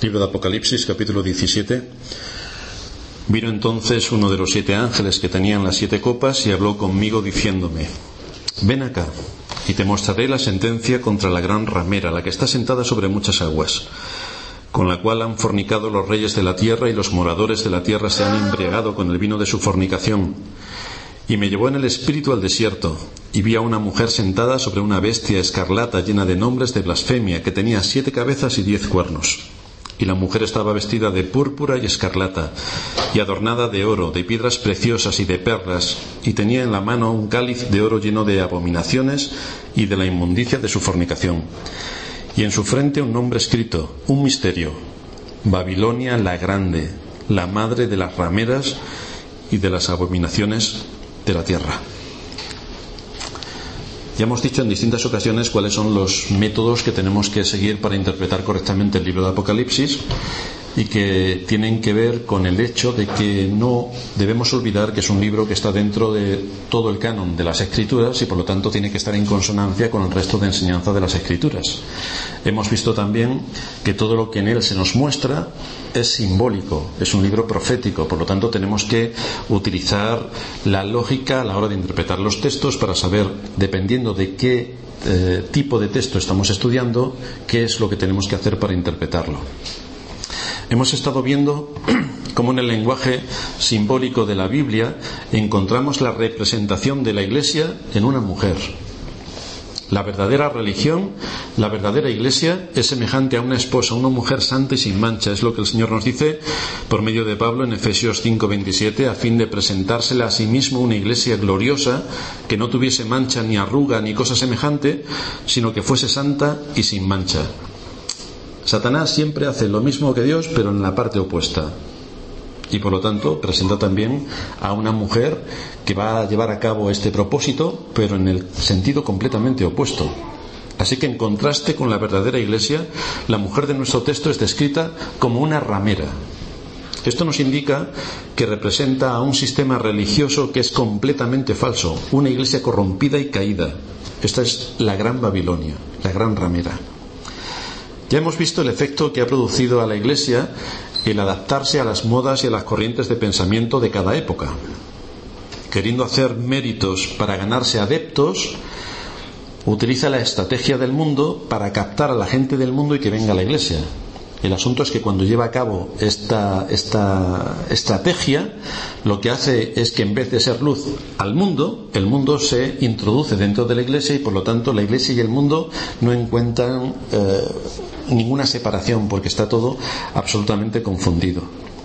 Libro de Apocalipsis, capítulo 17. Vino entonces uno de los 7 ángeles que tenían las 7 copas y habló conmigo diciéndome: ven acá, y te mostraré la sentencia contra la gran ramera, la que está sentada sobre muchas aguas, con la cual han fornicado los reyes de la tierra, y los moradores de la tierra se han embriagado con el vino de su fornicación. Y me llevó en el espíritu al desierto, y vi a una mujer sentada sobre una bestia escarlata llena de nombres de blasfemia, que tenía 7 cabezas y 10 cuernos. Y la mujer estaba vestida de púrpura y escarlata, y adornada de oro, de piedras preciosas y de perlas, y tenía en la mano un cáliz de oro lleno de abominaciones y de la inmundicia de su fornicación. Y en su frente un nombre escrito, un misterio: Babilonia la Grande, la madre de las rameras y de las abominaciones de la tierra. Ya hemos dicho en distintas ocasiones cuáles son los métodos que tenemos que seguir para interpretar correctamente el libro de Apocalipsis, y que tienen que ver con el hecho de que no debemos olvidar que es un libro que está dentro de todo el canon de las Escrituras y por lo tanto tiene que estar en consonancia con el resto de enseñanza de las Escrituras. Hemos visto también que todo lo que en él se nos muestra es simbólico, es un libro profético, por lo tanto tenemos que utilizar la lógica a la hora de interpretar los textos para saber, dependiendo de qué tipo de texto estamos estudiando, qué es lo que tenemos que hacer para interpretarlo. Hemos estado viendo cómo en el lenguaje simbólico de la Biblia encontramos la representación de la Iglesia en una mujer. La verdadera religión, la verdadera Iglesia, es semejante a una esposa, una mujer santa y sin mancha. Es lo que el Señor nos dice por medio de Pablo en Efesios 5:27, a fin de presentársela a sí mismo una Iglesia gloriosa, que no tuviese mancha ni arruga ni cosa semejante, sino que fuese santa y sin mancha. Satanás siempre hace lo mismo que Dios, pero en la parte opuesta. Y por lo tanto presenta también a una mujer que va a llevar a cabo este propósito, pero en el sentido completamente opuesto. Así que en contraste con la verdadera Iglesia, la mujer de nuestro texto es descrita como una ramera. Esto nos indica que representa a un sistema religioso que es completamente falso, una iglesia corrompida y caída. Esta es la gran Babilonia, la gran ramera. Ya hemos visto el efecto que ha producido a la Iglesia el adaptarse a las modas y a las corrientes de pensamiento de cada época. Queriendo hacer méritos para ganarse adeptos, utiliza la estrategia del mundo para captar a la gente del mundo y que venga a la Iglesia. El asunto es que cuando lleva a cabo esta estrategia, lo que hace es que en vez de ser luz al mundo, el mundo se introduce dentro de la Iglesia, y por lo tanto la Iglesia y el mundo no encuentran ninguna separación, porque está todo absolutamente confundido.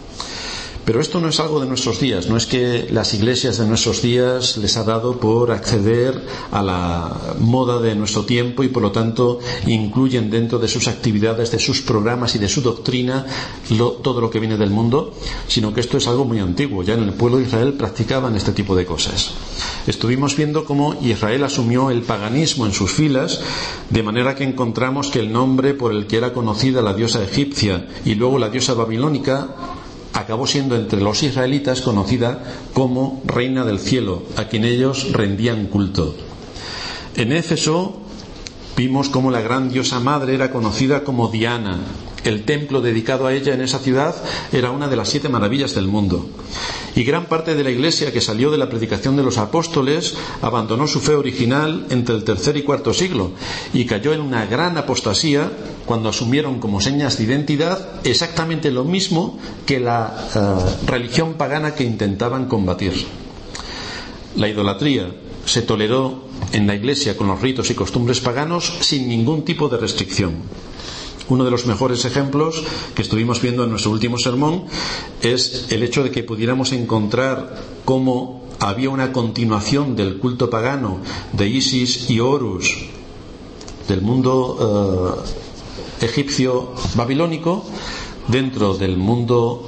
Pero esto no es algo de nuestros días, no es que las iglesias de nuestros días les ha dado por acceder a la moda de nuestro tiempo y por lo tanto incluyen dentro de sus actividades, de sus programas y de su doctrina todo lo que viene del mundo, sino que esto es algo muy antiguo. Ya en el pueblo de Israel practicaban este tipo de cosas. Estuvimos viendo cómo Israel asumió el paganismo en sus filas, de manera que encontramos que el nombre por el que era conocida la diosa egipcia y luego la diosa babilónica acabó siendo entre los israelitas conocida como Reina del Cielo, a quien ellos rendían culto. En Éfeso vimos cómo la gran diosa madre era conocida como Diana. El templo dedicado a ella en esa ciudad era una de las 7 maravillas del mundo. Y gran parte de la iglesia que salió de la predicación de los apóstoles abandonó su fe original entre el tercer y cuarto siglo y cayó en una gran apostasía cuando asumieron como señas de identidad exactamente lo mismo que la religión pagana que intentaban combatir. La idolatría se toleró en la iglesia con los ritos y costumbres paganos sin ningún tipo de restricción. Uno de los mejores ejemplos que estuvimos viendo en nuestro último sermón es el hecho de que pudiéramos encontrar cómo había una continuación del culto pagano de Isis y Horus del mundo egipcio babilónico dentro del mundo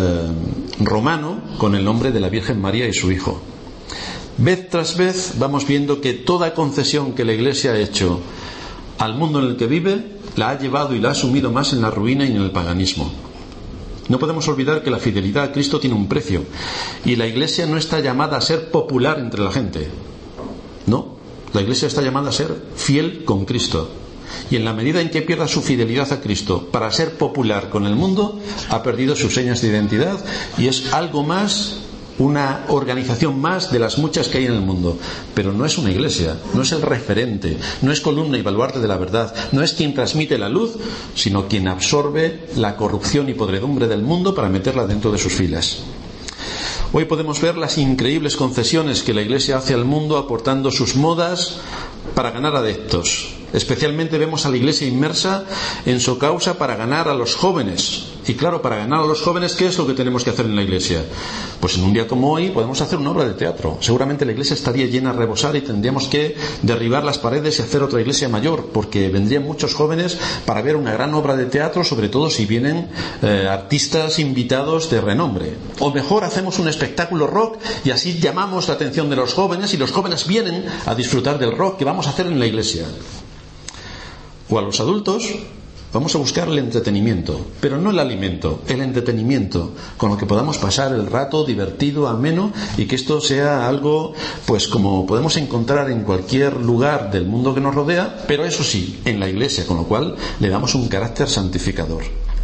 romano con el nombre de la Virgen María y su hijo. Vez tras vez vamos viendo que toda concesión que la Iglesia ha hecho al mundo en el que vive la ha llevado y la ha asumido más en la ruina y en el paganismo. No podemos olvidar que la fidelidad a Cristo tiene un precio, y la Iglesia no está llamada a ser popular entre la gente. No, la Iglesia está llamada a ser fiel con Cristo. y en la medida en que pierda su fidelidad a Cristo para ser popular con el mundo, ha perdido sus señas de identidad y es algo más, una organización más de las muchas que hay en el mundo. Pero no es una iglesia, no es el referente, no es columna y baluarte de la verdad, no es quien transmite la luz, sino quien absorbe la corrupción y podredumbre del mundo para meterla dentro de sus filas. Hoy podemos ver las increíbles concesiones que la iglesia hace al mundo aportando sus modas para ganar adeptos. Especialmente vemos a la iglesia inmersa en su causa para ganar a los jóvenes. Y claro, para ganar a los jóvenes, ¿qué es lo que tenemos que hacer en la iglesia? Pues en un día como hoy podemos hacer una obra de teatro. Seguramente la iglesia estaría llena a rebosar y tendríamos que derribar las paredes y hacer otra iglesia mayor, porque vendrían muchos jóvenes para ver una gran obra de teatro, sobre todo si vienen artistas invitados de renombre. O mejor, hacemos un espectáculo rock y así llamamos la atención de los jóvenes y los jóvenes vienen a disfrutar del rock que vamos a hacer en la iglesia. O a los adultos vamos a buscar el entretenimiento, pero no el alimento, el entretenimiento, con lo que podamos pasar el rato divertido, ameno, y que esto sea algo pues como podemos encontrar en cualquier lugar del mundo que nos rodea, pero eso sí, en la iglesia, con lo cual le damos un carácter santificador.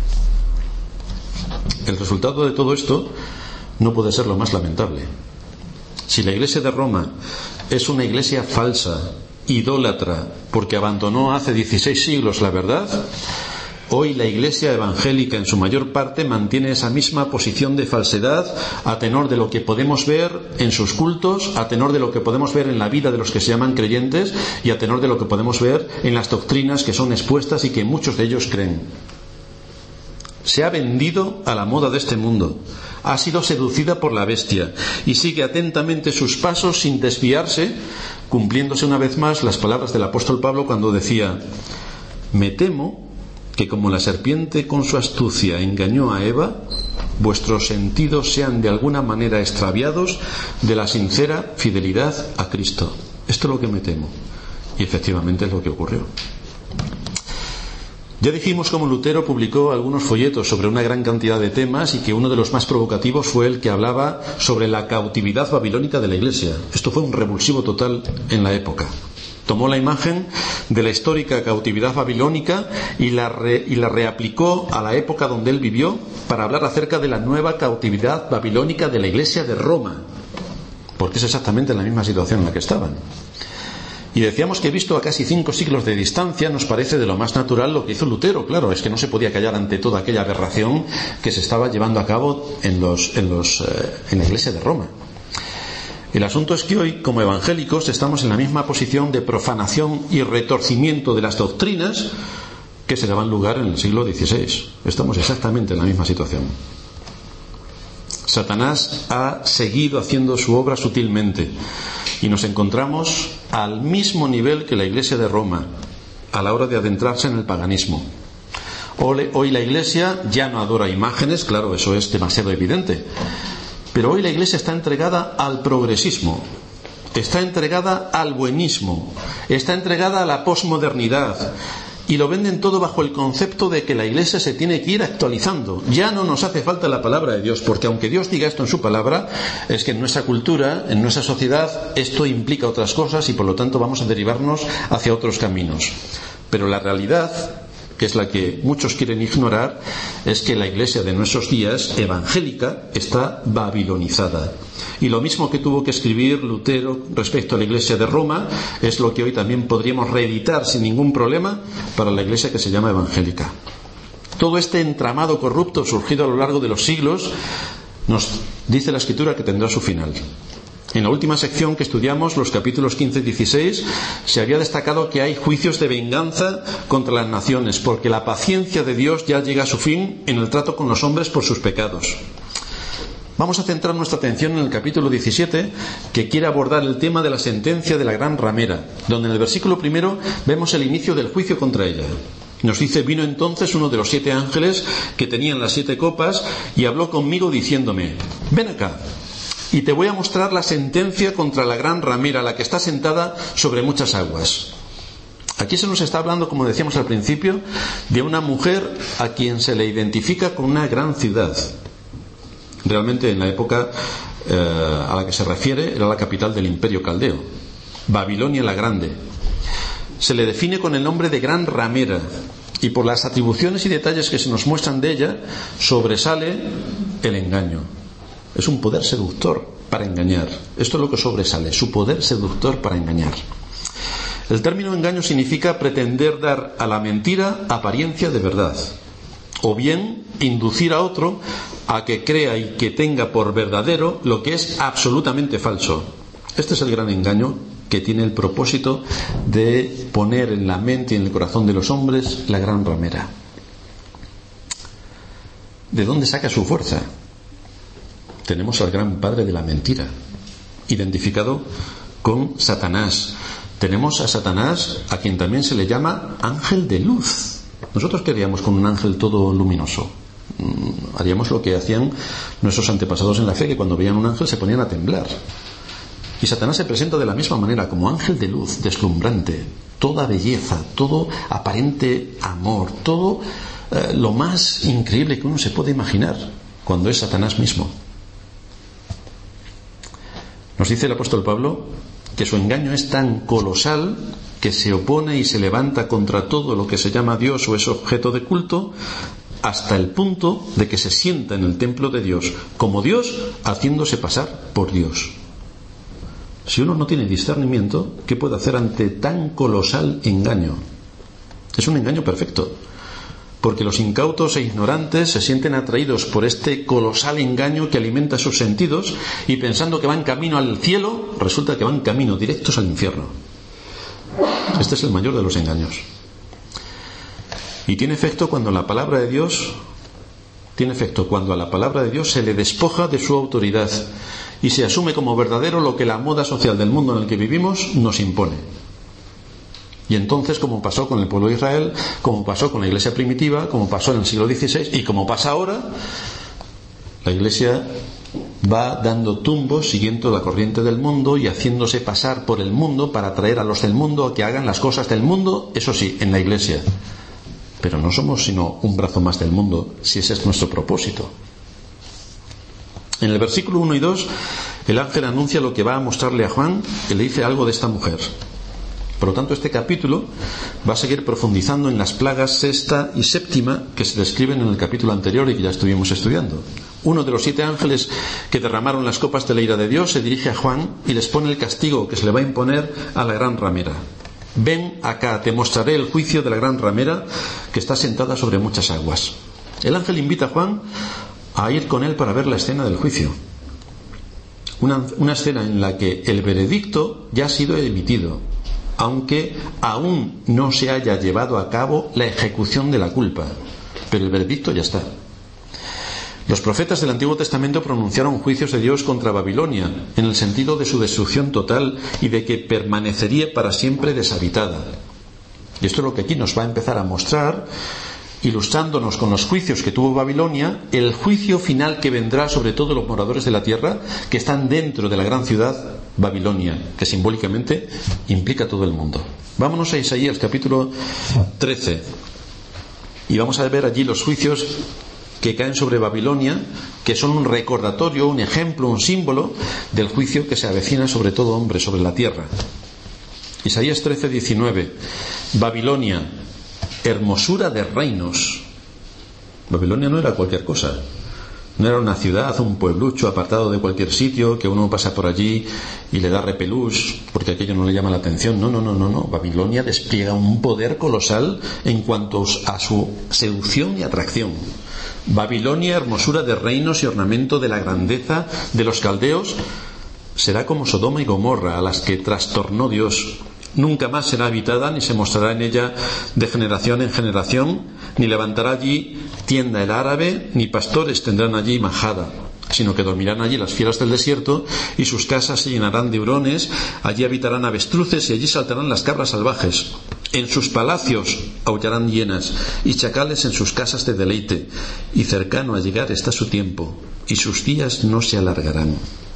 El resultado de todo esto no puede ser lo más lamentable. Si la iglesia de Roma es una iglesia falsa, idólatra, porque abandonó hace 16 siglos la verdad, hoy la iglesia evangélica en su mayor parte mantiene esa misma posición de falsedad a tenor de lo que podemos ver en sus cultos, a tenor de lo que podemos ver en la vida de los que se llaman creyentes y a tenor de lo que podemos ver en las doctrinas que son expuestas y que muchos de ellos creen. Se ha vendido a la moda de este mundo, ha sido seducida por la bestia y sigue atentamente sus pasos sin desviarse, cumpliéndose una vez más las palabras del apóstol Pablo cuando decía: me temo que como la serpiente con su astucia engañó a Eva, vuestros sentidos sean de alguna manera extraviados de la sincera fidelidad a Cristo. Esto es lo que me temo, y efectivamente es lo que ocurrió. Ya dijimos cómo Lutero publicó algunos folletos sobre una gran cantidad de temas y que uno de los más provocativos fue el que hablaba sobre la cautividad babilónica de la Iglesia. Esto fue un revulsivo total en la época. Tomó la imagen de la histórica cautividad babilónica y la reaplicó a la época donde él vivió para hablar acerca de la nueva cautividad babilónica de la Iglesia de Roma, porque es exactamente la misma situación en la que estaban. Y decíamos que visto a casi 5 siglos de distancia nos parece de lo más natural lo que hizo Lutero. Claro, es que no se podía callar ante toda aquella aberración que se estaba llevando a cabo en la Iglesia de Roma. El asunto es que hoy, como evangélicos, estamos en la misma posición de profanación y retorcimiento de las doctrinas que se daban lugar en el siglo XVI. Estamos exactamente en la misma situación. Satanás ha seguido haciendo su obra sutilmente y nos encontramos al mismo nivel que la Iglesia de Roma a la hora de adentrarse en el paganismo. Hoy la Iglesia ya no adora imágenes, claro, eso es demasiado evidente, pero hoy la Iglesia está entregada al progresismo, está entregada al buenismo, está entregada a la posmodernidad. Y lo venden todo bajo el concepto de que la Iglesia se tiene que ir actualizando. Ya no nos hace falta la palabra de Dios, porque aunque Dios diga esto en su palabra, es que en nuestra cultura, en nuestra sociedad, esto implica otras cosas y por lo tanto vamos a derivarnos hacia otros caminos. Pero la realidad, que es la que muchos quieren ignorar, es que la Iglesia de nuestros días, evangélica, está babilonizada. Y lo mismo que tuvo que escribir Lutero respecto a la Iglesia de Roma es lo que hoy también podríamos reeditar sin ningún problema para la Iglesia que se llama evangélica. Todo este entramado corrupto surgido a lo largo de los siglos nos dice la Escritura que tendrá su final. En la última sección que estudiamos, los capítulos 15 y 16, se había destacado que hay juicios de venganza contra las naciones, porque la paciencia de Dios ya llega a su fin en el trato con los hombres por sus pecados. Vamos a centrar nuestra atención en el capítulo 17, que quiere abordar el tema de la sentencia de la gran ramera, donde en el versículo 1 vemos el inicio del juicio contra ella. Nos dice: vino entonces uno de los 7 ángeles que tenían las 7 copas y habló conmigo diciéndome: ven acá, y te voy a mostrar la sentencia contra la gran ramera, la que está sentada sobre muchas aguas. Aquí se nos está hablando, como decíamos al principio, de una mujer a quien se le identifica con una gran ciudad. Realmente en la época a la que se refiere era la capital del Imperio Caldeo, Babilonia la Grande. se le define con el nombre de gran ramera, y por las atribuciones y detalles que se nos muestran de ella, sobresale el engaño. Es un poder seductor para engañar. Esto es lo que sobresale, su poder seductor para engañar. El término engaño significa pretender dar a la mentira apariencia de verdad, o bien inducir a otro a que crea y que tenga por verdadero lo que es absolutamente falso. Este es el gran engaño, que tiene el propósito de poner en la mente y en el corazón de los hombres la gran ramera. ¿De dónde saca su fuerza? Tenemos al gran padre de la mentira, identificado con Satanás. Tenemos a Satanás, a quien también se le llama ángel de luz. Nosotros ¿qué haríamos con un ángel todo luminoso? Haríamos lo que hacían nuestros antepasados en la fe, que cuando veían un ángel se ponían a temblar. Y Satanás se presenta de la misma manera, como ángel de luz, deslumbrante, toda belleza, todo aparente amor, todo lo más increíble que uno se puede imaginar, cuando es Satanás mismo. Nos dice el apóstol Pablo que su engaño es tan colosal que se opone y se levanta contra todo lo que se llama Dios o es objeto de culto, hasta el punto de que se sienta en el templo de Dios como Dios, haciéndose pasar por Dios. Si uno no tiene discernimiento, ¿qué puede hacer ante tan colosal engaño? Es un engaño perfecto, porque los incautos e ignorantes se sienten atraídos por este colosal engaño que alimenta sus sentidos, y pensando que van camino al cielo, resulta que van camino directos al infierno. Este es el mayor de los engaños. Y tiene efecto cuando a la palabra de Dios se le despoja de su autoridad y se asume como verdadero lo que la moda social del mundo en el que vivimos nos impone. Y entonces, como pasó con el pueblo de Israel, como pasó con la iglesia primitiva, como pasó en el siglo XVI y como pasa ahora, la iglesia va dando tumbos siguiendo la corriente del mundo y haciéndose pasar por el mundo para atraer a los del mundo a que hagan las cosas del mundo, eso sí, en la iglesia. Pero no somos sino un brazo más del mundo, si ese es nuestro propósito. En el versículo 1 y 2, el ángel anuncia lo que va a mostrarle a Juan, que le dice algo de esta mujer. Por lo tanto, este capítulo va a seguir profundizando en las plagas sexta y séptima que se describen en el capítulo anterior y que ya estuvimos estudiando. Uno de los 7 ángeles que derramaron las copas de la ira de Dios se dirige a Juan y les pone el castigo que se le va a imponer a la gran ramera. Ven acá, te mostraré el juicio de la gran ramera que está sentada sobre muchas aguas. El ángel invita a Juan a ir con él para ver la escena del juicio. Una escena en la que el veredicto ya ha sido emitido, aunque aún no se haya llevado a cabo la ejecución de la culpa, pero el veredicto ya está. Los profetas del Antiguo Testamento pronunciaron juicios de Dios contra Babilonia, en el sentido de su destrucción total y de que permanecería para siempre deshabitada. Y esto es lo que aquí nos va a empezar a mostrar, ilustrándonos con los juicios que tuvo Babilonia, el juicio final que vendrá sobre todos los moradores de la tierra que están dentro de la gran ciudad Babilonia, que simbólicamente implica todo el mundo. Vámonos a Isaías capítulo 13 y vamos a ver allí los juicios que caen sobre Babilonia, que son un recordatorio, un ejemplo, un símbolo del juicio que se avecina sobre todo hombre, sobre la tierra. Isaías 13:19. Babilonia, hermosura de reinos. Babilonia no era cualquier cosa, no era una ciudad, un pueblucho apartado de cualquier sitio que uno pasa por allí y le da repelús porque aquello no le llama la atención. No. Babilonia despliega un poder colosal en cuanto a su seducción y atracción. Babilonia, hermosura de reinos y ornamento de la grandeza de los caldeos, será como Sodoma y Gomorra, a las que trastornó Dios. Nunca más será habitada, ni se mostrará en ella de generación en generación, ni levantará allí tienda el árabe, ni pastores tendrán allí majada, sino que dormirán allí las fieras del desierto, y sus casas se llenarán de hurones, allí habitarán avestruces y allí saltarán las cabras salvajes. En sus palacios aullarán hienas y chacales en sus casas de deleite, y cercano a llegar está su tiempo, y sus días no se alargarán.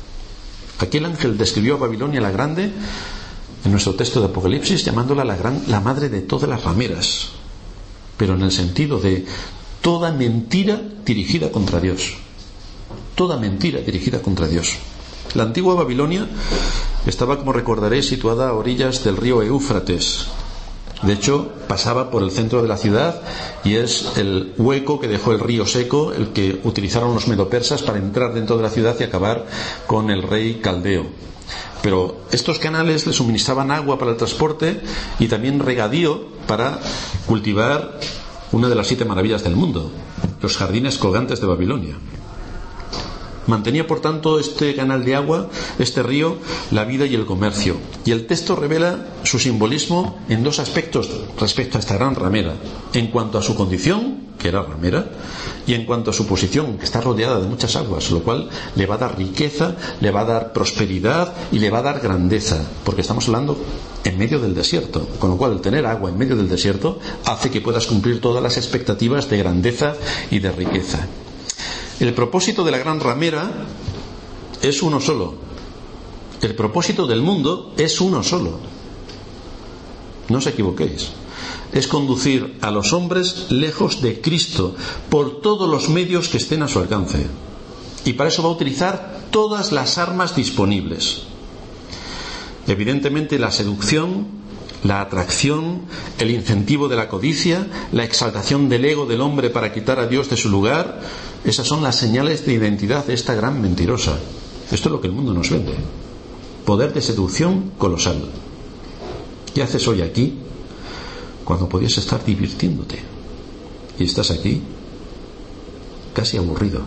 Aquí el ángel describió a Babilonia la Grande en nuestro texto de Apocalipsis, llamándola la madre de todas las rameras, pero en el sentido de toda mentira dirigida contra Dios. Toda mentira dirigida contra Dios. La antigua Babilonia estaba, como recordaréis, situada a orillas del río Éufrates, De hecho, pasaba por el centro de la ciudad y es el hueco que dejó el río seco el que utilizaron los medopersas para entrar dentro de la ciudad y acabar con el rey caldeo. Pero estos canales le suministraban agua para el transporte y también regadío para cultivar una de las 7 maravillas del mundo, los jardines colgantes de Babilonia. Mantenía, por tanto, este canal de agua, este río, la vida y el comercio. Y el texto revela su simbolismo en 2 aspectos respecto a esta gran ramera. En cuanto a su condición, que era ramera, y en cuanto a su posición, que está rodeada de muchas aguas, lo cual le va a dar riqueza, le va a dar prosperidad y le va a dar grandeza, porque estamos hablando en medio del desierto, con lo cual el tener agua en medio del desierto hace que puedas cumplir todas las expectativas de grandeza y de riqueza. El propósito de la gran ramera es uno solo. El propósito del mundo es uno solo. No os equivoquéis. Es conducir a los hombres lejos de Cristo por todos los medios que estén a su alcance. Y para eso va a utilizar todas las armas disponibles. Evidentemente la seducción, la atracción, el incentivo de la codicia, la exaltación del ego del hombre para quitar a Dios de su lugar, esas son las señales de identidad de esta gran mentirosa. Esto es lo que el mundo nos vende. Poder de seducción colosal. ¿Qué haces hoy aquí cuando podías estar divirtiéndote? Y estás aquí casi aburrido.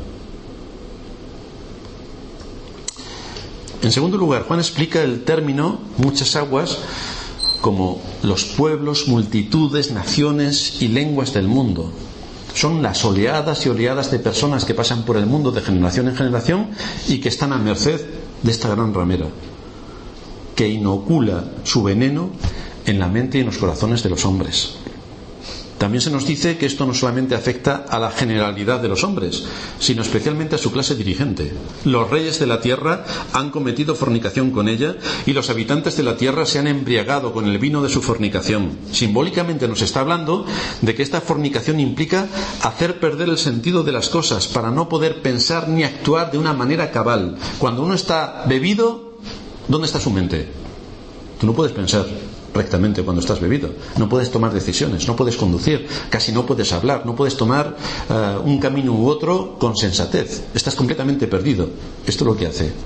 En segundo lugar, Juan explica el término muchas aguas como los pueblos, multitudes, naciones y lenguas del mundo. Son las oleadas y oleadas de personas que pasan por el mundo de generación en generación y que están a merced de esta gran ramera, que inocula su veneno en la mente y en los corazones de los hombres. También se nos dice que esto no solamente afecta a la generalidad de los hombres, sino especialmente a su clase dirigente. Los reyes de la tierra han cometido fornicación con ella y los habitantes de la tierra se han embriagado con el vino de su fornicación. Simbólicamente nos está hablando de que esta fornicación implica hacer perder el sentido de las cosas para no poder pensar ni actuar de una manera cabal. Cuando uno está bebido, ¿dónde está su mente? Tú no puedes pensar rectamente cuando estás bebido, no puedes tomar decisiones, no puedes conducir, casi no puedes hablar, no puedes tomar un camino u otro con sensatez, estás completamente perdido. Esto es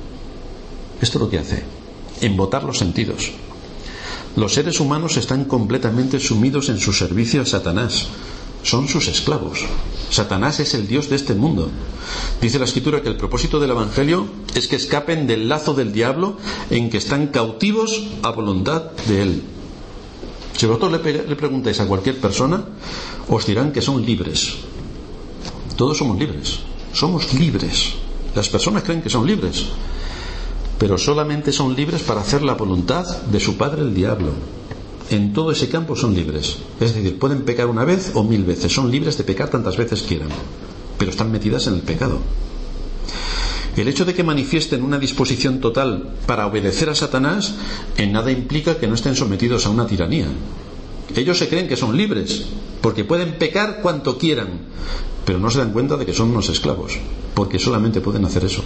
lo que hace embotar los sentidos. Los seres humanos están completamente sumidos en su servicio a Satanás, son sus esclavos. Satanás es el Dios de este mundo. Dice la Escritura que el propósito del Evangelio es que escapen del lazo del diablo en que están cautivos a voluntad de él. Si vosotros le preguntáis a cualquier persona, os dirán que son libres. Todos somos libres. Somos libres. Las personas creen que son libres, pero solamente son libres para hacer la voluntad de su padre el diablo. En todo ese campo son libres. Es decir, pueden pecar una vez o 1000 veces. Son libres de pecar tantas veces quieran, pero están metidas en el pecado. El hecho de que manifiesten una disposición total para obedecer a Satanás en nada implica que no estén sometidos a una tiranía. Ellos se creen que son libres porque pueden pecar cuanto quieran, pero no se dan cuenta de que son unos esclavos, porque solamente pueden hacer eso.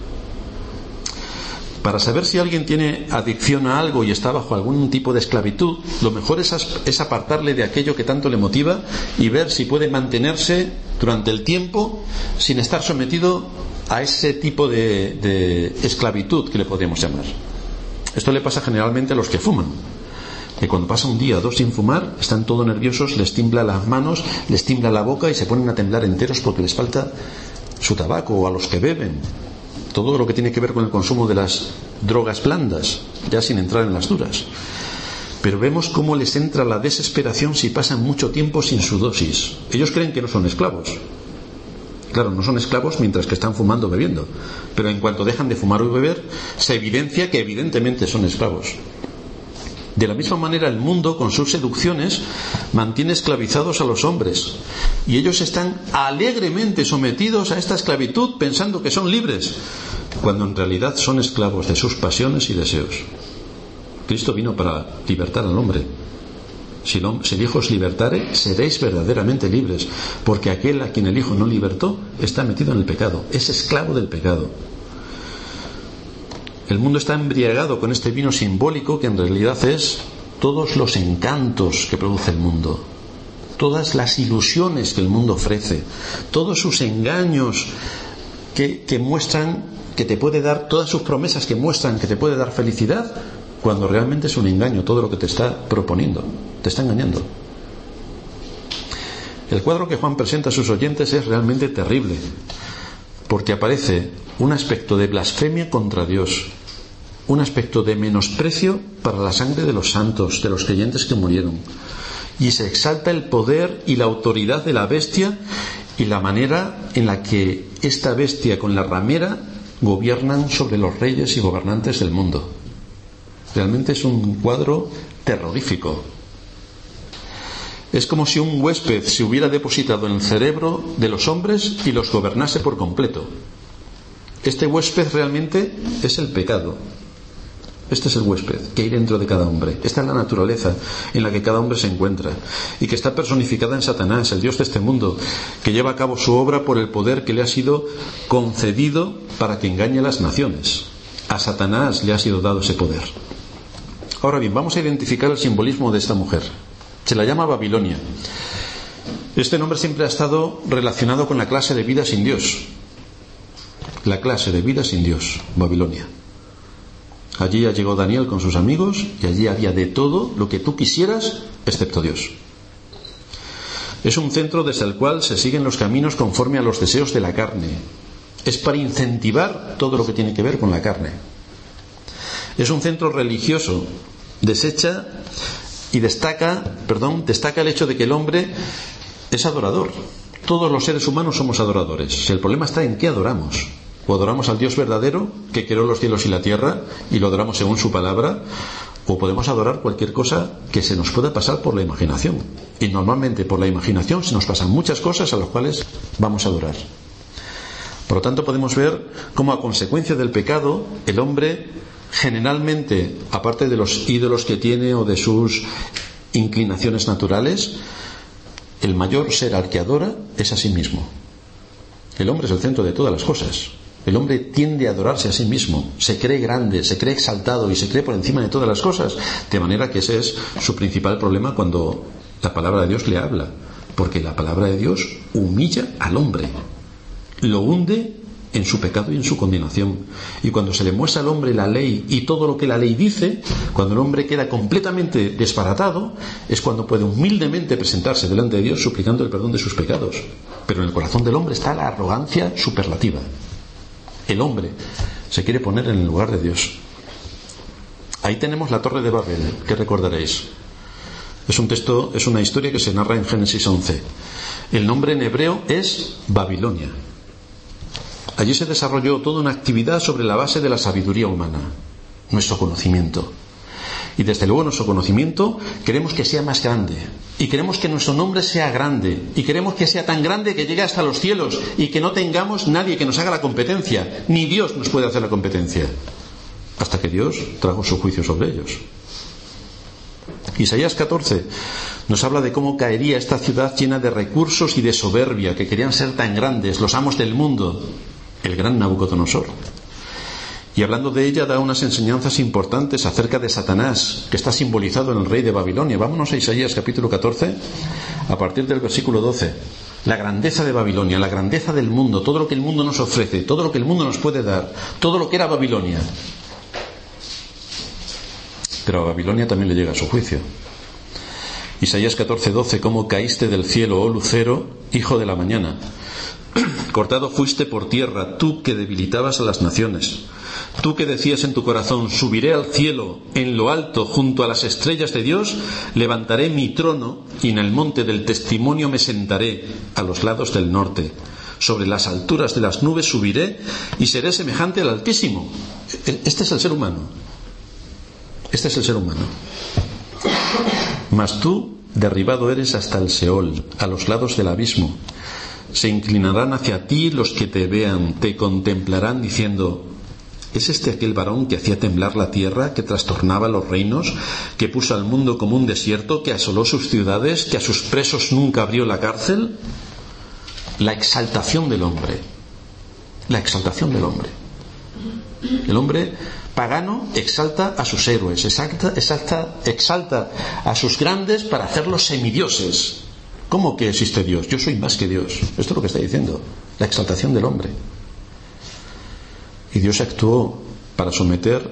Para saber si alguien tiene adicción a algo y está bajo algún tipo de esclavitud, lo mejor es apartarle de aquello que tanto le motiva y ver si puede mantenerse durante el tiempo sin estar sometido a ese tipo de esclavitud que le podríamos llamar. Esto le pasa generalmente a los que fuman, que cuando pasa un día o 2 sin fumar están todos nerviosos, les tiembla las manos, les tiembla la boca y se ponen a temblar enteros porque les falta su tabaco, o a los que beben. Todo lo que tiene que ver con el consumo de las drogas blandas, ya sin entrar en las duras. Pero vemos cómo les entra la desesperación si pasan mucho tiempo sin su dosis. Ellos creen que no son esclavos. Claro, no son esclavos mientras que están fumando o bebiendo, pero en cuanto dejan de fumar o beber, se evidencia que evidentemente son esclavos. De la misma manera, el mundo, con sus seducciones, mantiene esclavizados a los hombres, y ellos están alegremente sometidos a esta esclavitud pensando que son libres, cuando en realidad son esclavos de sus pasiones y deseos. Cristo vino para libertar al hombre. Si el Hijo os libertare, seréis verdaderamente libres, porque aquel a quien el Hijo no libertó está metido en el pecado, es esclavo del pecado. El mundo está embriagado con este vino simbólico que en realidad es todos los encantos que produce el mundo, todas las ilusiones que el mundo ofrece, todos sus engaños que muestran que te puede dar, todas sus promesas que muestran que te puede dar felicidad, cuando realmente es un engaño todo lo que te está proponiendo, te está engañando. El cuadro que Juan presenta a sus oyentes es realmente terrible, porque aparece un aspecto de blasfemia contra Dios, un aspecto de menosprecio para la sangre de los santos, de los creyentes que murieron, y se exalta el poder y la autoridad de la bestia y la manera en la que esta bestia con la ramera gobiernan sobre los reyes y gobernantes del mundo. Realmente es un cuadro terrorífico. Es como si un huésped se hubiera depositado en el cerebro de los hombres y los gobernase por completo. Este huésped realmente es el pecado. Este es el huésped que hay dentro de cada hombre. Esta es la naturaleza en la que cada hombre se encuentra y que está personificada en Satanás, el dios de este mundo, que lleva a cabo su obra por el poder que le ha sido concedido para que engañe a las naciones. A Satanás le ha sido dado ese poder. Ahora bien, vamos a identificar el simbolismo de esta mujer. Se la llama Babilonia. Este nombre siempre ha estado relacionado con la clase de vida sin Dios. La clase de vida sin Dios, Babilonia. Allí ya llegó Daniel con sus amigos y allí había de todo lo que tú quisieras, excepto Dios. Es un centro desde el cual se siguen los caminos conforme a los deseos de la carne. Es para incentivar todo lo que tiene que ver con la carne. Es un centro religioso. Destaca el hecho de que el hombre es adorador. Todos los seres humanos somos adoradores. El problema está en qué adoramos. O adoramos al Dios verdadero, que creó los cielos y la tierra, y lo adoramos según su palabra, o podemos adorar cualquier cosa que se nos pueda pasar por la imaginación. Y normalmente por la imaginación se nos pasan muchas cosas a las cuales vamos a adorar. Por lo tanto, podemos ver cómo a consecuencia del pecado, el hombre generalmente, aparte de los ídolos que tiene o de sus inclinaciones naturales, el mayor ser al que adora es a sí mismo. El hombre es el centro de todas las cosas. El hombre tiende a adorarse a sí mismo, se cree grande, se cree exaltado y se cree por encima de todas las cosas, de manera que ese es su principal problema cuando la palabra de Dios le habla, porque la palabra de Dios humilla al hombre, lo hunde en su pecado y en su condenación. Y cuando se le muestra al hombre la ley y todo lo que la ley dice, cuando el hombre queda completamente desbaratado, es cuando puede humildemente presentarse delante de Dios suplicando el perdón de sus pecados. Pero en el corazón del hombre está la arrogancia superlativa. El hombre se quiere poner en el lugar de Dios. Ahí tenemos la Torre de Babel, que recordaréis. Es una historia que se narra en Génesis 11. El nombre en hebreo es Babilonia. Allí se desarrolló toda una actividad sobre la base de la sabiduría humana, nuestro conocimiento. Y desde luego nuestro conocimiento queremos que sea más grande. Y queremos que nuestro nombre sea grande. Y queremos que sea tan grande que llegue hasta los cielos. Y que no tengamos nadie que nos haga la competencia. Ni Dios nos puede hacer la competencia. Hasta que Dios trajo su juicio sobre ellos. Isaías 14 nos habla de cómo caería esta ciudad llena de recursos y de soberbia, que querían ser tan grandes, los amos del mundo, el gran Nabucodonosor. Y hablando de ella da unas enseñanzas importantes acerca de Satanás, que está simbolizado en el rey de Babilonia. Vámonos a Isaías capítulo 14, a partir del versículo 12. La grandeza de Babilonia, la grandeza del mundo, todo lo que el mundo nos ofrece, todo lo que el mundo nos puede dar, todo lo que era Babilonia. Pero a Babilonia también le llega su juicio. Isaías 14:12, cómo caíste del cielo, oh lucero, hijo de la mañana. Cortado fuiste por tierra, tú que debilitabas a las naciones. Tú que decías en tu corazón, subiré al cielo, en lo alto, junto a las estrellas de Dios, levantaré mi trono y en el monte del testimonio me sentaré, a los lados del norte. Sobre las alturas de las nubes subiré y seré semejante al Altísimo. Este es el ser humano. Este es el ser humano. Mas tú, derribado eres hasta el Seol, a los lados del abismo. Se inclinarán hacia ti los que te vean, te contemplarán diciendo: ¿es este aquel varón que hacía temblar la tierra, que trastornaba los reinos, que puso al mundo como un desierto, que asoló sus ciudades, que a sus presos nunca abrió la cárcel? La exaltación del hombre. La exaltación del hombre. El hombre pagano exalta a sus héroes, exalta a sus grandes para hacerlos semidioses. ¿Cómo que existe Dios? Yo soy más que Dios. Esto es lo que está diciendo, la exaltación del hombre. Y Dios actuó para someter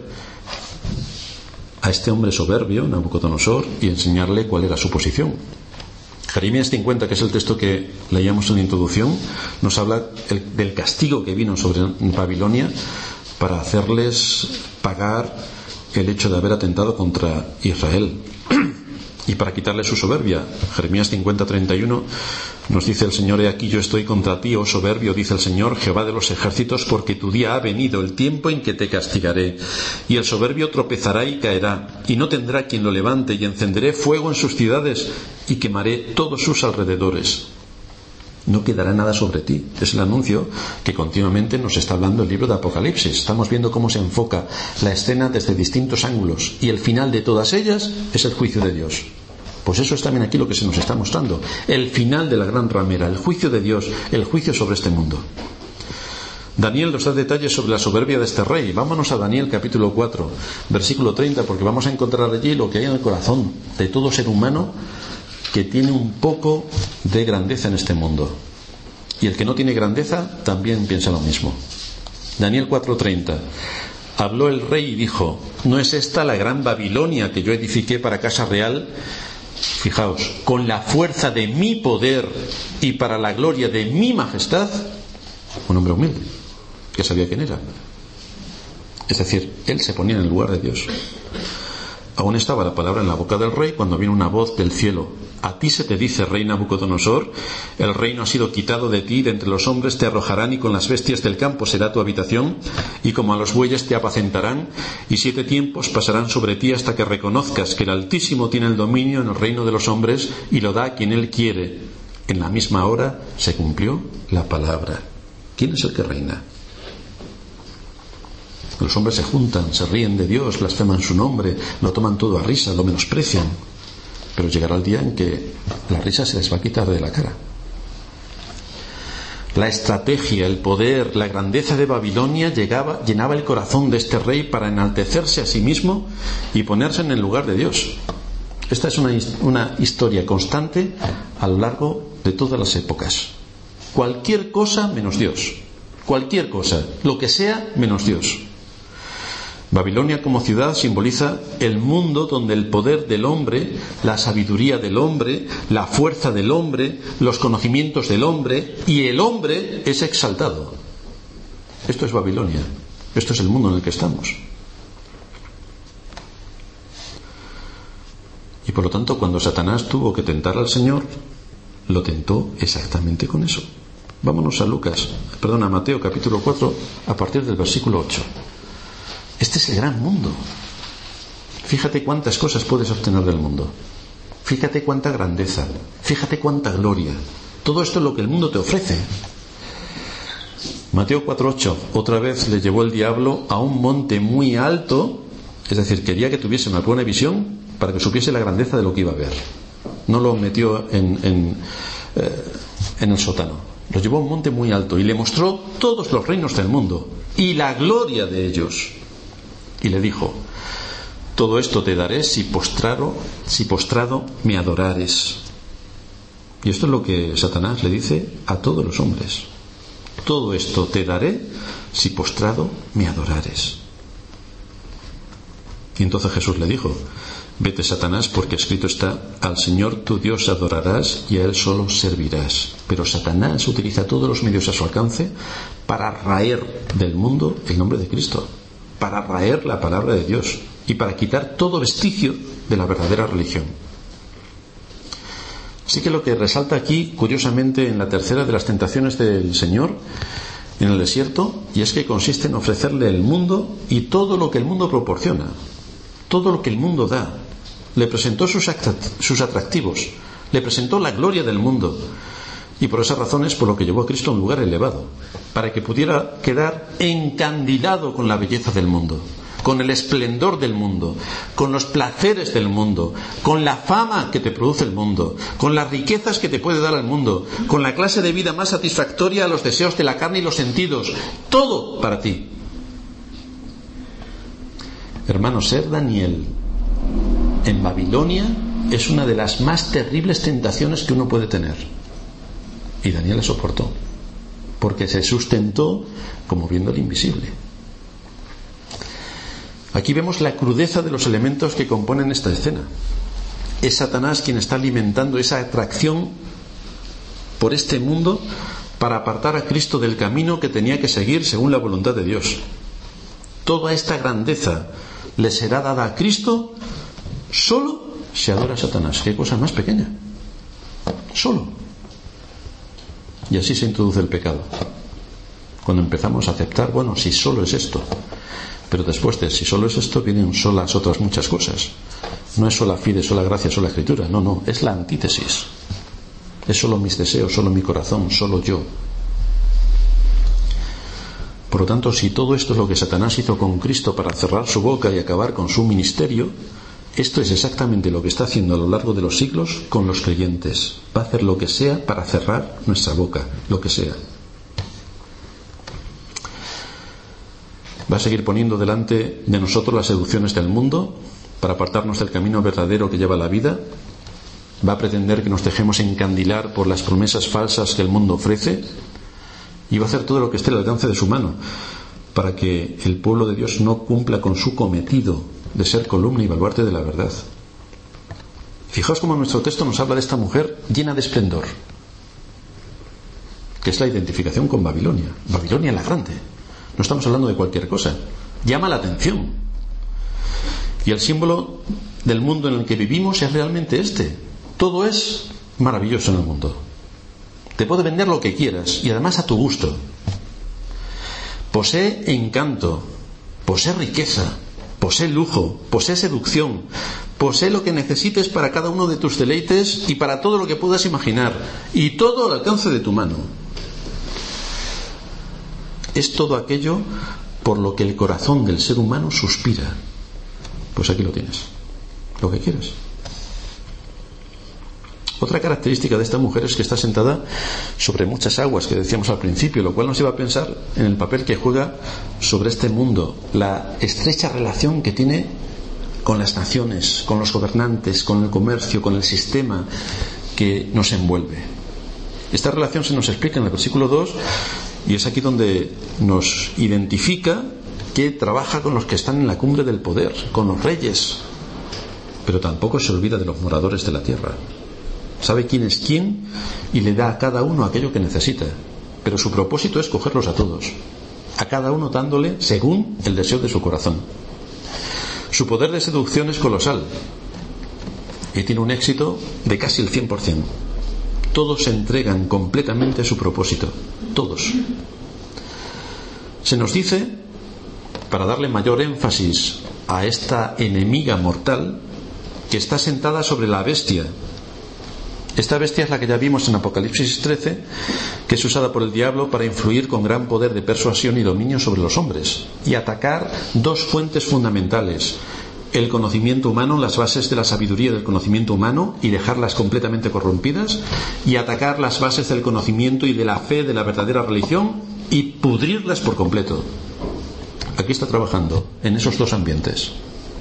a este hombre soberbio, Nabucodonosor, y enseñarle cuál era su posición. Jeremías 50, que es el texto que leíamos en la introducción, nos habla del castigo que vino sobre Babilonia para hacerles pagar el hecho de haber atentado contra Israel y para quitarle su soberbia. Jeremías 50, 31 nos dice el Señor: he aquí yo estoy contra ti, oh soberbio, dice el Señor, Jehová de los ejércitos, porque tu día ha venido, el tiempo en que te castigaré. Y el soberbio tropezará y caerá, y no tendrá quien lo levante, y encenderé fuego en sus ciudades, y quemaré todos sus alrededores. No quedará nada sobre ti. Es el anuncio que continuamente nos está hablando el libro de Apocalipsis. Estamos viendo cómo se enfoca la escena desde distintos ángulos, y el final de todas ellas es el juicio de Dios. Pues eso es también aquí lo que se nos está mostrando, el final de la gran ramera, el juicio de Dios, el juicio sobre este mundo. Daniel nos da detalles sobre la soberbia de este rey. Vámonos a Daniel capítulo 4, versículo 30, porque vamos a encontrar allí lo que hay en el corazón de todo ser humano que tiene un poco de grandeza en este mundo. Y el que no tiene grandeza también piensa lo mismo. Daniel 4:30. Habló el rey y dijo: ¿no es esta la gran Babilonia que yo edifiqué para casa real? Fijaos, con la fuerza de mi poder y para la gloria de mi majestad. Un hombre humilde, que sabía quién era. Es decir, él se ponía en el lugar de Dios. Aún estaba la palabra en la boca del rey cuando vino una voz del cielo: a ti se te dice, rey Nabucodonosor, el reino ha sido quitado de ti, de entre los hombres te arrojarán, y con las bestias del campo será tu habitación, y como a los bueyes te apacentarán, y 7 tiempos pasarán sobre ti hasta que reconozcas que el Altísimo tiene el dominio en el reino de los hombres y lo da a quien él quiere. En la misma hora se cumplió la palabra. ¿Quién es el que reina? Los hombres se juntan, se ríen de Dios, blasfeman su nombre, lo toman todo a risa, lo menosprecian. Pero llegará el día en que la risa se les va a quitar de la cara. La estrategia, el poder, la grandeza de Babilonia llenaba el corazón de este rey para enaltecerse a sí mismo y ponerse en el lugar de Dios. Esta es una historia constante a lo largo de todas las épocas. Cualquier cosa menos Dios. Cualquier cosa, lo que sea menos Dios. Babilonia como ciudad simboliza el mundo donde el poder del hombre, la sabiduría del hombre, la fuerza del hombre, los conocimientos del hombre y el hombre es exaltado. Esto es Babilonia. Esto es el mundo en el que estamos. Y por lo tanto, cuando Satanás tuvo que tentar al Señor, lo tentó exactamente con eso. Vámonos a Mateo capítulo 4 a partir del versículo 8. Este es el gran mundo. Fíjate cuántas cosas puedes obtener del mundo. Fíjate cuánta grandeza. Fíjate cuánta gloria. Todo esto es lo que el mundo te ofrece. Mateo 4:8. Otra vez le llevó el diablo a un monte muy alto. Es decir, quería que tuviese una buena visión para que supiese la grandeza de lo que iba a ver. No lo metió en el sótano. Lo llevó a un monte muy alto y le mostró todos los reinos del mundo y la gloria de ellos. Y le dijo: todo esto te daré si postrado me adorares. Y esto es lo que Satanás le dice a todos los hombres: todo esto te daré si postrado me adorares. Y entonces Jesús le dijo: vete, Satanás, porque escrito está: al Señor tu Dios adorarás y a Él solo servirás. Pero Satanás utiliza todos los medios a su alcance para raer del mundo el nombre de Cristo, para raer la palabra de Dios y para quitar todo vestigio de la verdadera religión. Así que lo que resalta aquí, curiosamente, en la tercera de las tentaciones del Señor en el desierto, y es que consiste en ofrecerle el mundo y todo lo que el mundo proporciona, todo lo que el mundo da. Le presentó sus atractivos, le presentó la gloria del mundo, y por esas razones por lo que llevó a Cristo a un lugar elevado, para que pudiera quedar encandilado con la belleza del mundo, con el esplendor del mundo, con los placeres del mundo, con la fama que te produce el mundo, con las riquezas que te puede dar el mundo, con la clase de vida más satisfactoria a los deseos de la carne y los sentidos, todo para ti. Hermanos, ser Daniel en Babilonia es una de las más terribles tentaciones que uno puede tener. Y Daniel la soportó, porque se sustentó como viendo el invisible. Aquí vemos la crudeza de los elementos que componen esta escena. Es Satanás quien está alimentando esa atracción por este mundo para apartar a Cristo del camino que tenía que seguir según la voluntad de Dios. Toda esta grandeza le será dada a Cristo solo si adora a Satanás. Qué cosa más pequeña. Solo. Y así se introduce el pecado. Cuando empezamos a aceptar, bueno, si solo es esto. Pero después de si solo es esto, vienen solas otras muchas cosas. No es sola fide, sola gracia, sola escritura. No, es la antítesis. Es solo mis deseos, solo mi corazón, solo yo. Por lo tanto, si todo esto es lo que Satanás hizo con Cristo para cerrar su boca y acabar con su ministerio, esto es exactamente lo que está haciendo a lo largo de los siglos con los creyentes. Va a hacer lo que sea para cerrar nuestra boca, lo que sea. Va a seguir poniendo delante de nosotros las seducciones del mundo para apartarnos del camino verdadero que lleva la vida. Va a pretender que nos dejemos encandilar por las promesas falsas que el mundo ofrece, y va a hacer todo lo que esté al alcance de su mano para que el pueblo de Dios no cumpla con su cometido de ser columna y baluarte de la verdad. Fijaos cómo nuestro texto nos habla de esta mujer llena de esplendor, que es la identificación con Babilonia. Babilonia la grande. No estamos hablando de cualquier cosa. Llama la atención. Y el símbolo del mundo en el que vivimos es realmente este. Todo es maravilloso en el mundo. Te puede vender lo que quieras y además a tu gusto. Posee encanto, posee riqueza, posee lujo, posee seducción, posee lo que necesites para cada uno de tus deleites y para todo lo que puedas imaginar, y todo al alcance de tu mano. Es todo aquello por lo que el corazón del ser humano suspira. Pues aquí lo tienes, lo que quieres. Otra característica de esta mujer es que está sentada sobre muchas aguas, que decíamos al principio, lo cual nos lleva a pensar en el papel que juega sobre este mundo, la estrecha relación que tiene con las naciones, con los gobernantes, con el comercio, con el sistema que nos envuelve. Esta relación se nos explica en el versículo 2, y es aquí donde nos identifica que trabaja con los que están en la cumbre del poder, con los reyes, pero tampoco se olvida de los moradores de la tierra. Sabe quién es quién y le da a cada uno aquello que necesita, pero su propósito es cogerlos a todos, a cada uno dándole según el deseo de su corazón. Su poder de seducción es colosal y tiene un éxito de casi el 100%. Todos se entregan completamente a su propósito, todos. Se nos dice, para darle mayor énfasis a esta enemiga mortal, que está sentada sobre la bestia. Esta bestia es la que ya vimos en Apocalipsis 13, que es usada por el diablo para influir con gran poder de persuasión y dominio sobre los hombres y atacar dos fuentes fundamentales: el conocimiento humano, las bases de la sabiduría del conocimiento humano, y dejarlas completamente corrompidas, y atacar las bases del conocimiento y de la fe de la verdadera religión y pudrirlas por completo. Aquí está trabajando en esos dos ambientes.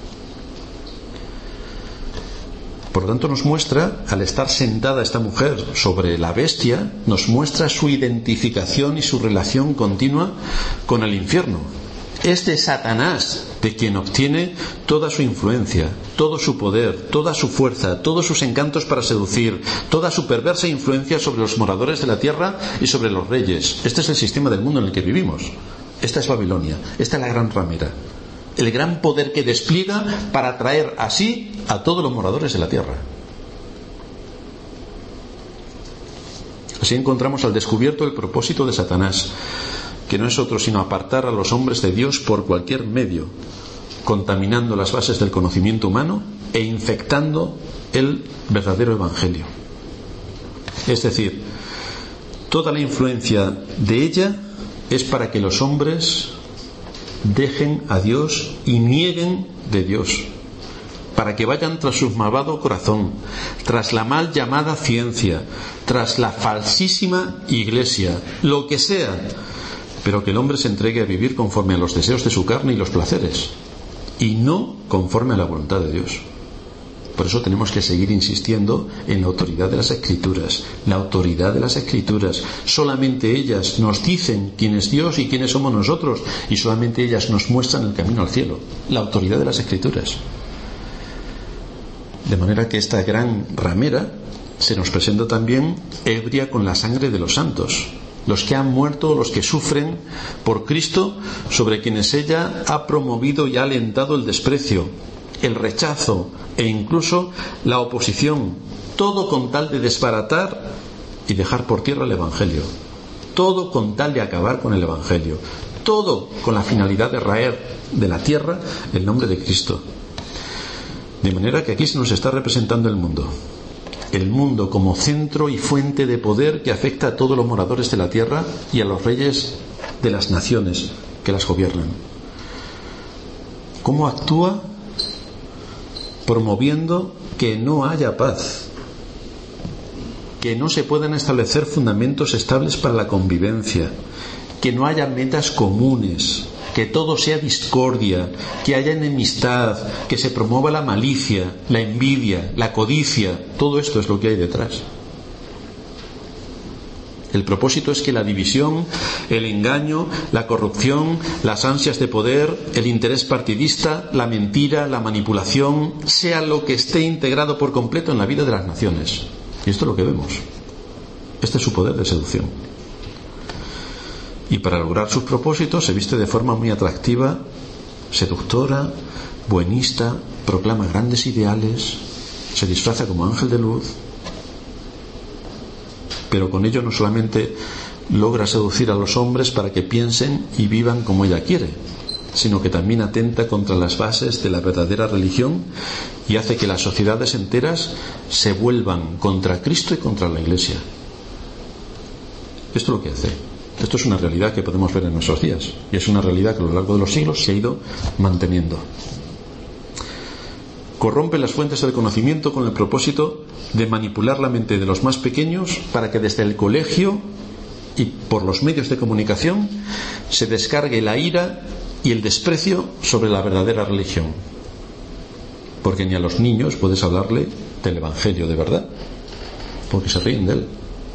Por lo tanto, nos muestra, al estar sentada esta mujer sobre la bestia, nos muestra su identificación y su relación continua con el infierno. Es de Satanás de quien obtiene toda su influencia, todo su poder, toda su fuerza, todos sus encantos para seducir, toda su perversa influencia sobre los moradores de la tierra y sobre los reyes. Este es el sistema del mundo en el que vivimos. Esta es Babilonia, esta es la gran ramera, el gran poder que despliega para atraer así a todos los moradores de la tierra. Así encontramos al descubierto el propósito de Satanás, que no es otro sino apartar a los hombres de Dios por cualquier medio, contaminando las bases del conocimiento humano e infectando el verdadero evangelio. Es decir, toda la influencia de ella es para que los hombres dejen a Dios y nieguen de Dios, para que vayan tras su malvado corazón, tras la mal llamada ciencia, tras la falsísima iglesia, lo que sea, pero que el hombre se entregue a vivir conforme a los deseos de su carne y los placeres. y no conforme a la voluntad de Dios. Por eso tenemos que seguir insistiendo en la autoridad de las Escrituras. La autoridad de las Escrituras. Solamente ellas nos dicen quién es Dios y quiénes somos nosotros, y solamente ellas nos muestran el camino al cielo. La autoridad de las Escrituras. De manera que esta gran ramera se nos presenta también ebria con la sangre de los santos, los que han muerto, los que sufren por Cristo, sobre quienes ella ha promovido y ha alentado el desprecio, el rechazo e incluso la oposición, todo con tal de desbaratar y dejar por tierra el Evangelio, todo con tal de acabar con el Evangelio, todo con la finalidad de raer de la tierra el nombre de Cristo. De manera que aquí se nos está representando el mundo como centro y fuente de poder que afecta a todos los moradores de la tierra y a los reyes de las naciones que las gobiernan. ¿Cómo actúa? Promoviendo que no haya paz, que no se puedan establecer fundamentos estables para la convivencia, que no haya metas comunes, que todo sea discordia, que haya enemistad, que se promueva la malicia, la envidia, la codicia. Todo esto es lo que hay detrás. El propósito es que la división, el engaño, la corrupción, las ansias de poder, el interés partidista, la mentira, la manipulación, sea lo que esté integrado por completo en la vida de las naciones. Y esto es lo que vemos. Este es su poder de seducción. Y para lograr sus propósitos se viste de forma muy atractiva, seductora, buenista, proclama grandes ideales, se disfraza como ángel de luz. Pero con ello no solamente logra seducir a los hombres para que piensen y vivan como ella quiere, sino que también atenta contra las bases de la verdadera religión y hace que las sociedades enteras se vuelvan contra Cristo y contra la Iglesia. Esto es lo que hace. Esto es una realidad que podemos ver en nuestros días, y es una realidad que a lo largo de los siglos se ha ido manteniendo. Corrompe las fuentes del conocimiento con el propósito de manipular la mente de los más pequeños para que desde el colegio y por los medios de comunicación se descargue la ira y el desprecio sobre la verdadera religión. Porque ni a los niños puedes hablarle del Evangelio de verdad, porque se ríen de él.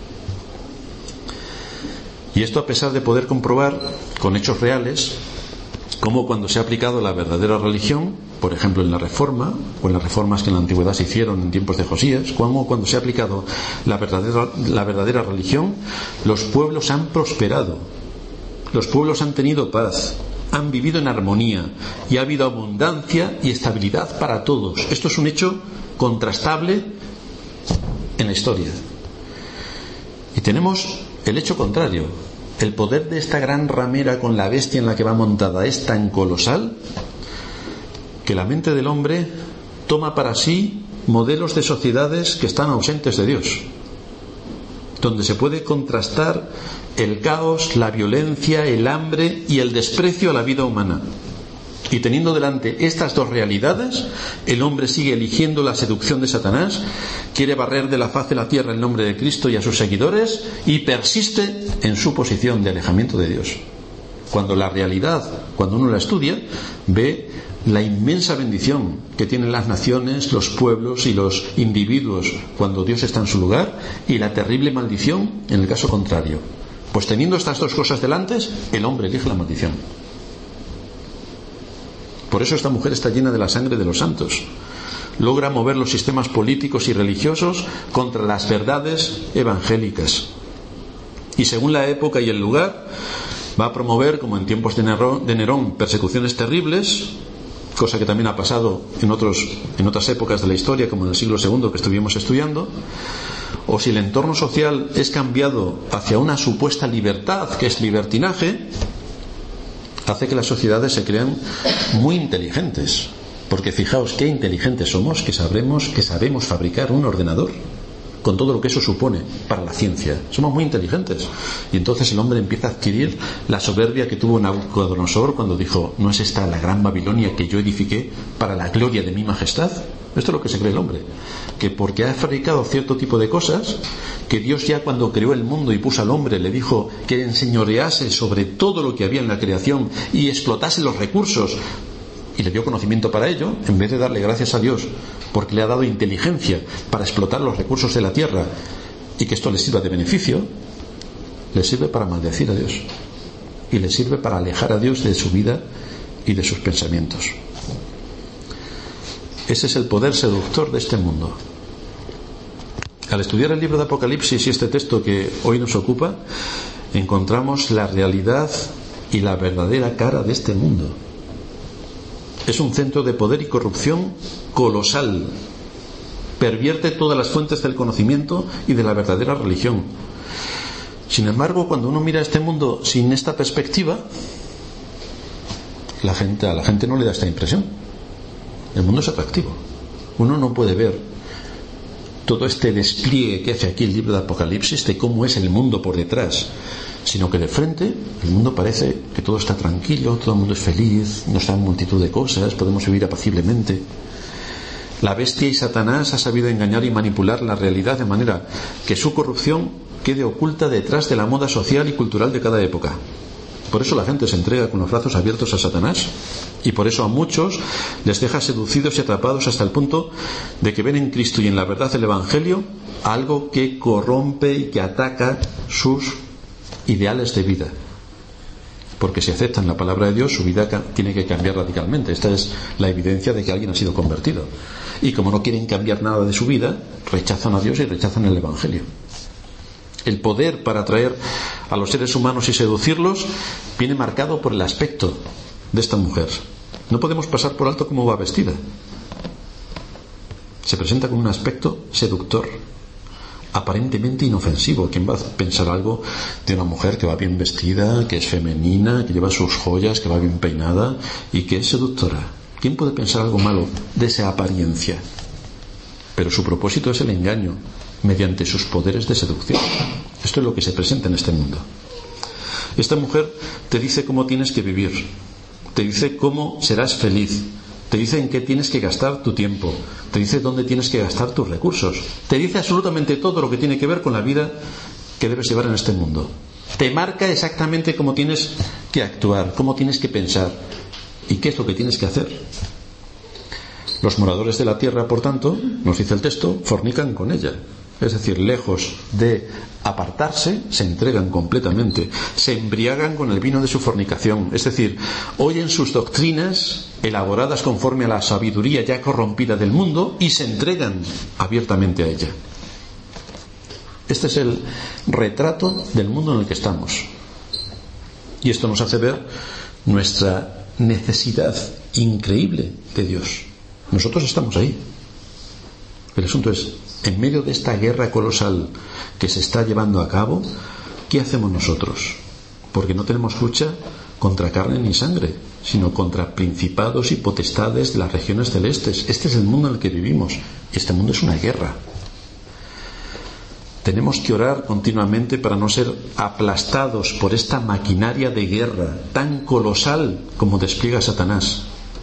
Y esto a pesar de poder comprobar con hechos reales cómo cuando se ha aplicado la verdadera religión, por ejemplo en la Reforma, o en las reformas que en la antigüedad se hicieron en tiempos de Josías, cómo cuando se ha aplicado la verdadera religión, los pueblos han prosperado, los pueblos han tenido paz, han vivido en armonía y ha habido abundancia y estabilidad para todos. Esto es un hecho contrastable en la historia. Y tenemos el hecho contrario. El poder de esta gran ramera con la bestia en la que va montada es tan colosal que la mente del hombre toma para sí modelos de sociedades que están ausentes de Dios, donde se puede contrastar el caos, la violencia, el hambre y el desprecio a la vida humana. Y teniendo delante estas dos realidades, el hombre sigue eligiendo la seducción de Satanás, quiere barrer de la faz de la tierra el nombre de Cristo y a sus seguidores, y persiste en su posición de alejamiento de Dios. Cuando la realidad, cuando uno la estudia, ve la inmensa bendición que tienen las naciones, los pueblos y los individuos cuando Dios está en su lugar, y la terrible maldición en el caso contrario. Pues teniendo estas dos cosas delante, el hombre elige la maldición. Por eso esta mujer está llena de la sangre de los santos. Logra mover los sistemas políticos y religiosos contra las verdades evangélicas. Y según la época y el lugar, va a promover, como en tiempos de Nerón, persecuciones terribles, cosa que también ha pasado en otras épocas de la historia, como en el siglo II que estuvimos estudiando. O si el entorno social es cambiado hacia una supuesta libertad, que es libertinaje, hace que las sociedades se crean muy inteligentes. Porque fijaos qué inteligentes somos, que sabemos fabricar un ordenador con todo lo que eso supone para la ciencia. Somos muy inteligentes. Y entonces el hombre empieza a adquirir la soberbia que tuvo Nabucodonosor cuando dijo: ¿no es esta la gran Babilonia que yo edifiqué para la gloria de mi majestad? Esto es lo que se cree el hombre, que porque ha fabricado cierto tipo de cosas, que Dios ya cuando creó el mundo y puso al hombre le dijo que enseñorease sobre todo lo que había en la creación y explotase los recursos y le dio conocimiento para ello, en vez de darle gracias a Dios porque le ha dado inteligencia para explotar los recursos de la tierra y que esto le sirva de beneficio, le sirve para maldecir a Dios y le sirve para alejar a Dios de su vida y de sus pensamientos. Ese es el poder seductor de este mundo. Al estudiar el libro de Apocalipsis y este texto que hoy nos ocupa, encontramos la realidad y la verdadera cara de este mundo. Es un centro de poder y corrupción colosal. Pervierte todas las fuentes del conocimiento y de la verdadera religión. Sin embargo, cuando uno mira este mundo sin esta perspectiva, a la gente no le da esta impresión. El mundo es atractivo. Uno no puede ver todo este despliegue que hace aquí el libro de Apocalipsis de cómo es el mundo por detrás, sino que de frente el mundo parece que todo está tranquilo, todo el mundo es feliz, nos dan multitud de cosas, podemos vivir apaciblemente. La bestia y Satanás ha sabido engañar y manipular la realidad de manera que su corrupción quede oculta detrás de la moda social y cultural de cada época. Por eso la gente se entrega con los brazos abiertos a Satanás, y por eso a muchos les deja seducidos y atrapados hasta el punto de que ven en Cristo y en la verdad del Evangelio algo que corrompe y que ataca sus ideales de vida. Porque si aceptan la palabra de Dios, su vida tiene que cambiar radicalmente. Esta es la evidencia de que alguien ha sido convertido. Y como no quieren cambiar nada de su vida, rechazan a Dios y rechazan el Evangelio. El poder para atraer a los seres humanos y seducirlos viene marcado por el aspecto de esta mujer. No podemos pasar por alto cómo va vestida. Se presenta con un aspecto seductor, aparentemente inofensivo. ¿Quién va a pensar algo de una mujer que va bien vestida, que es femenina, que lleva sus joyas, que va bien peinada y que es seductora? ¿Quién puede pensar algo malo de esa apariencia? Pero su propósito es el engaño mediante sus poderes de seducción. Esto es lo que se presenta en este mundo. Esta mujer te dice cómo tienes que vivir, te dice cómo serás feliz, te dice en qué tienes que gastar tu tiempo, te dice dónde tienes que gastar tus recursos, te dice absolutamente todo lo que tiene que ver con la vida que debes llevar en este mundo. Te marca exactamente cómo tienes que actuar, cómo tienes que pensar y qué es lo que tienes que hacer. Los moradores de la tierra, por tanto, nos dice el texto, fornican con ella. Es decir, lejos de apartarse, se entregan completamente, se embriagan con el vino de su fornicación. Es decir, oyen sus doctrinas elaboradas conforme a la sabiduría ya corrompida del mundo y se entregan abiertamente a ella. Este es el retrato del mundo en el que estamos. Y esto nos hace ver nuestra necesidad increíble de Dios. Nosotros estamos ahí. El asunto es, en medio de esta guerra colosal que se está llevando a cabo, ¿qué hacemos nosotros? Porque no tenemos lucha contra carne ni sangre, sino contra principados y potestades de las regiones celestes. Este es el mundo en el que vivimos. Este mundo es una guerra. Tenemos que orar continuamente para no ser aplastados por esta maquinaria de guerra tan colosal como despliega Satanás.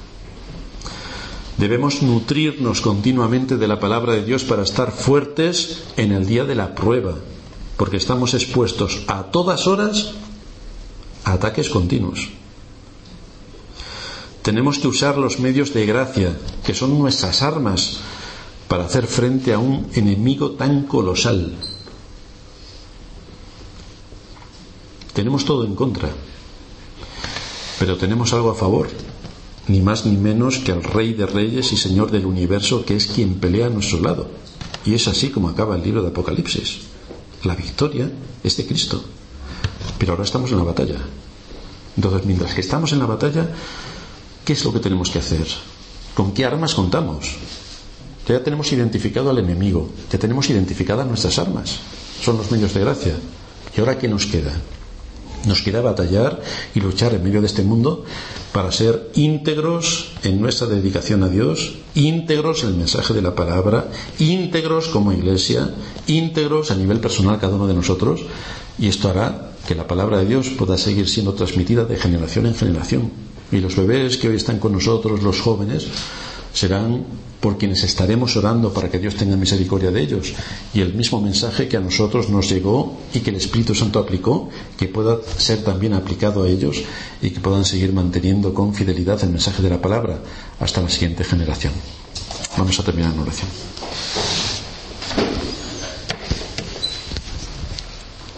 Debemos nutrirnos continuamente de la palabra de Dios para estar fuertes en el día de la prueba, porque estamos expuestos a todas horas a ataques continuos. Tenemos que usar los medios de gracia, que son nuestras armas, para hacer frente a un enemigo tan colosal. Tenemos todo en contra, pero tenemos algo a favor. Ni más ni menos que al Rey de Reyes y Señor del Universo, que es quien pelea a nuestro lado. Y es así como acaba el libro de Apocalipsis. La victoria es de Cristo. Pero ahora estamos en la batalla. Entonces, mientras que estamos en la batalla, ¿qué es lo que tenemos que hacer? ¿Con qué armas contamos? Ya tenemos identificado al enemigo, ya tenemos identificadas nuestras armas. Son los medios de gracia. ¿Y ahora qué nos queda? Nos queda batallar y luchar en medio de este mundo para ser íntegros en nuestra dedicación a Dios, íntegros en el mensaje de la palabra, íntegros como iglesia, íntegros a nivel personal cada uno de nosotros, y esto hará que la palabra de Dios pueda seguir siendo transmitida de generación en generación. Y los bebés que hoy están con nosotros, los jóvenes, serán por quienes estaremos orando para que Dios tenga misericordia de ellos, y el mismo mensaje que a nosotros nos llegó y que el Espíritu Santo aplicó, que pueda ser también aplicado a ellos y que puedan seguir manteniendo con fidelidad el mensaje de la palabra hasta la siguiente generación. Vamos a terminar en oración.